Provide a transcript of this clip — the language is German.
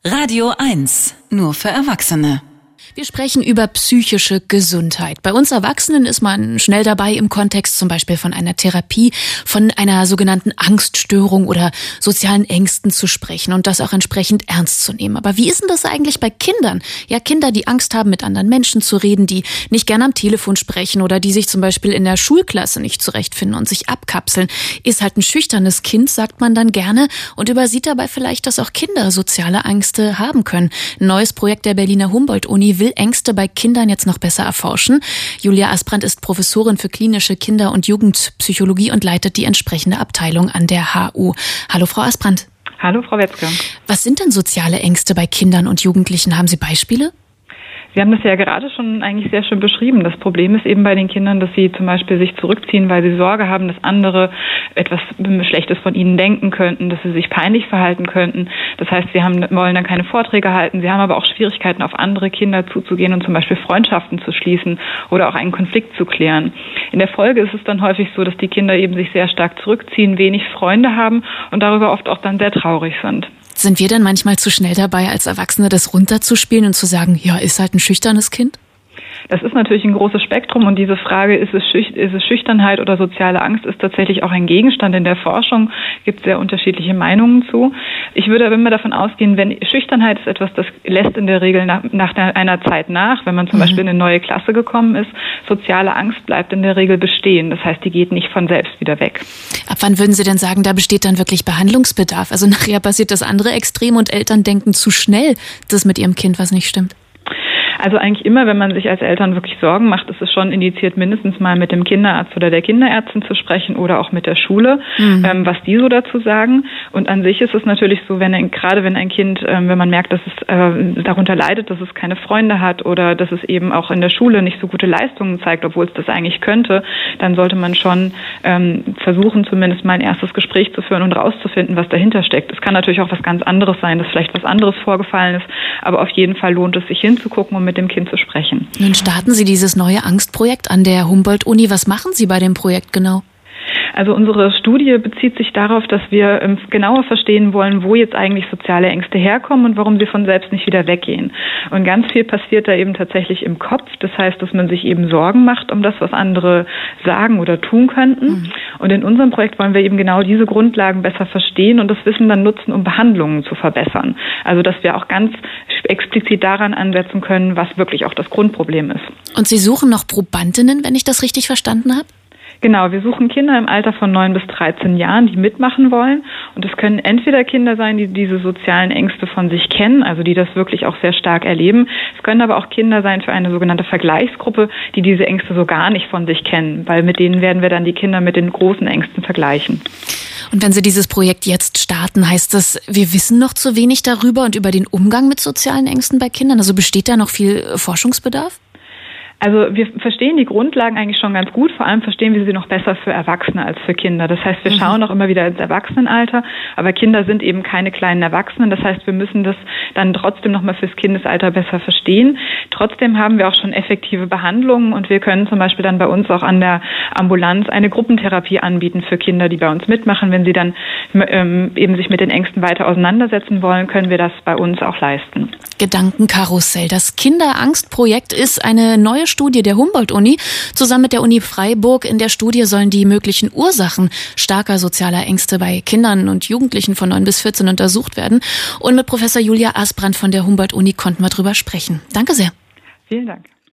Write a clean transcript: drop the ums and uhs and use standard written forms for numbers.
Radio 1, nur für Erwachsene. Wir sprechen über psychische Gesundheit. Bei uns Erwachsenen ist man schnell dabei, im Kontext zum Beispiel von einer Therapie, von einer sogenannten Angststörung oder sozialen Ängsten zu sprechen und das auch entsprechend ernst zu nehmen. Aber wie ist denn das eigentlich bei Kindern? Ja, Kinder, die Angst haben, mit anderen Menschen zu reden, die nicht gerne am Telefon sprechen oder die sich zum Beispiel in der Schulklasse nicht zurechtfinden und sich abkapseln. Ist halt ein schüchternes Kind, sagt man dann gerne, und übersieht dabei vielleicht, dass auch Kinder soziale Ängste haben können. Ein neues Projekt der Berliner Humboldt-Uni will Ängste bei Kindern jetzt noch besser erforschen. Julia Asbrandt ist Professorin für klinische Kinder- und Jugendpsychologie und leitet die entsprechende Abteilung an der HU. Hallo, Frau Asbrandt. Hallo, Frau Wetzke. Was sind denn soziale Ängste bei Kindern und Jugendlichen? Haben Sie Beispiele? Sie haben das ja gerade schon eigentlich sehr schön beschrieben. Das Problem ist eben bei den Kindern, dass sie zum Beispiel sich zurückziehen, weil sie Sorge haben, dass andere etwas Schlechtes von ihnen denken könnten, dass sie sich peinlich verhalten könnten. Das heißt, sie wollen dann keine Vorträge halten. Sie haben aber auch Schwierigkeiten, auf andere Kinder zuzugehen und zum Beispiel Freundschaften zu schließen oder auch einen Konflikt zu klären. In der Folge ist es dann häufig so, dass die Kinder eben sich sehr stark zurückziehen, wenig Freunde haben und darüber oft auch dann sehr traurig sind. Sind wir denn manchmal zu schnell dabei, als Erwachsene das runterzuspielen und zu sagen, ja, ist halt ein schüchternes Kind? Das ist natürlich ein großes Spektrum und diese Frage, ist es Schüchternheit oder soziale Angst, ist tatsächlich auch ein Gegenstand in der Forschung. Es gibt sehr unterschiedliche Meinungen zu. Ich würde aber immer davon ausgehen, wenn Schüchternheit ist etwas, das lässt in der Regel nach einer Zeit nach, wenn man zum Beispiel in eine neue Klasse gekommen ist. Soziale Angst bleibt in der Regel bestehen. Das heißt, die geht nicht von selbst wieder weg. Ab wann würden Sie denn sagen, da besteht dann wirklich Behandlungsbedarf? Also nachher passiert das andere Extrem und Eltern denken zu schnell, dass mit ihrem Kind was nicht stimmt. Also eigentlich immer, wenn man sich als Eltern wirklich Sorgen macht, ist es schon indiziert, mindestens mal mit dem Kinderarzt oder der Kinderärztin zu sprechen oder auch mit der Schule, was die so dazu sagen. Und an sich ist es natürlich so, gerade wenn ein Kind, wenn man merkt, dass es darunter leidet, dass es keine Freunde hat oder dass es eben auch in der Schule nicht so gute Leistungen zeigt, obwohl es das eigentlich könnte, dann sollte man schon versuchen, zumindest mal ein erstes Gespräch zu führen und rauszufinden, was dahinter steckt. Es kann natürlich auch was ganz anderes sein, dass vielleicht was anderes vorgefallen ist, aber auf jeden Fall lohnt es sich hinzugucken und mit dem Kind zu sprechen. Nun starten Sie dieses neue Angstprojekt an der Humboldt-Uni. Was machen Sie bei dem Projekt genau? Also unsere Studie bezieht sich darauf, dass wir genauer verstehen wollen, wo jetzt eigentlich soziale Ängste herkommen und warum sie von selbst nicht wieder weggehen. Und ganz viel passiert da eben tatsächlich im Kopf. Das heißt, dass man sich eben Sorgen macht um das, was andere sagen oder tun könnten. Und in unserem Projekt wollen wir eben genau diese Grundlagen besser verstehen und das Wissen dann nutzen, um Behandlungen zu verbessern. Also dass wir auch ganz explizit daran ansetzen können, was wirklich auch das Grundproblem ist. Und Sie suchen noch Probandinnen, wenn ich das richtig verstanden habe? Genau, wir suchen Kinder im Alter von 9 bis 13 Jahren, die mitmachen wollen. Und es können entweder Kinder sein, die diese sozialen Ängste von sich kennen, also die das wirklich auch sehr stark erleben. Es können aber auch Kinder sein für eine sogenannte Vergleichsgruppe, die diese Ängste so gar nicht von sich kennen, weil mit denen werden wir dann die Kinder mit den großen Ängsten vergleichen. Und wenn Sie dieses Projekt jetzt starten, heißt das, wir wissen noch zu wenig darüber und über den Umgang mit sozialen Ängsten bei Kindern? Also besteht da noch viel Forschungsbedarf? Also wir verstehen die Grundlagen eigentlich schon ganz gut, vor allem verstehen wir sie noch besser für Erwachsene als für Kinder. Das heißt, wir schauen auch immer wieder ins Erwachsenenalter, aber Kinder sind eben keine kleinen Erwachsenen. Das heißt, wir müssen das dann trotzdem nochmal fürs Kindesalter besser verstehen. Trotzdem haben wir auch schon effektive Behandlungen und wir können zum Beispiel dann bei uns auch an der Ambulanz eine Gruppentherapie anbieten für Kinder, die bei uns mitmachen. Wenn sie dann eben sich mit den Ängsten weiter auseinandersetzen wollen, können wir das bei uns auch leisten. Gedankenkarussell. Das Kinderangstprojekt ist eine neue Studie der Humboldt-Uni zusammen mit der Uni Freiburg. In der Studie sollen die möglichen Ursachen starker sozialer Ängste bei Kindern und Jugendlichen von 9 bis 14 untersucht werden. Und mit Professor Julia Asbrandt von der Humboldt-Uni konnten wir drüber sprechen. Danke sehr. Vielen Dank.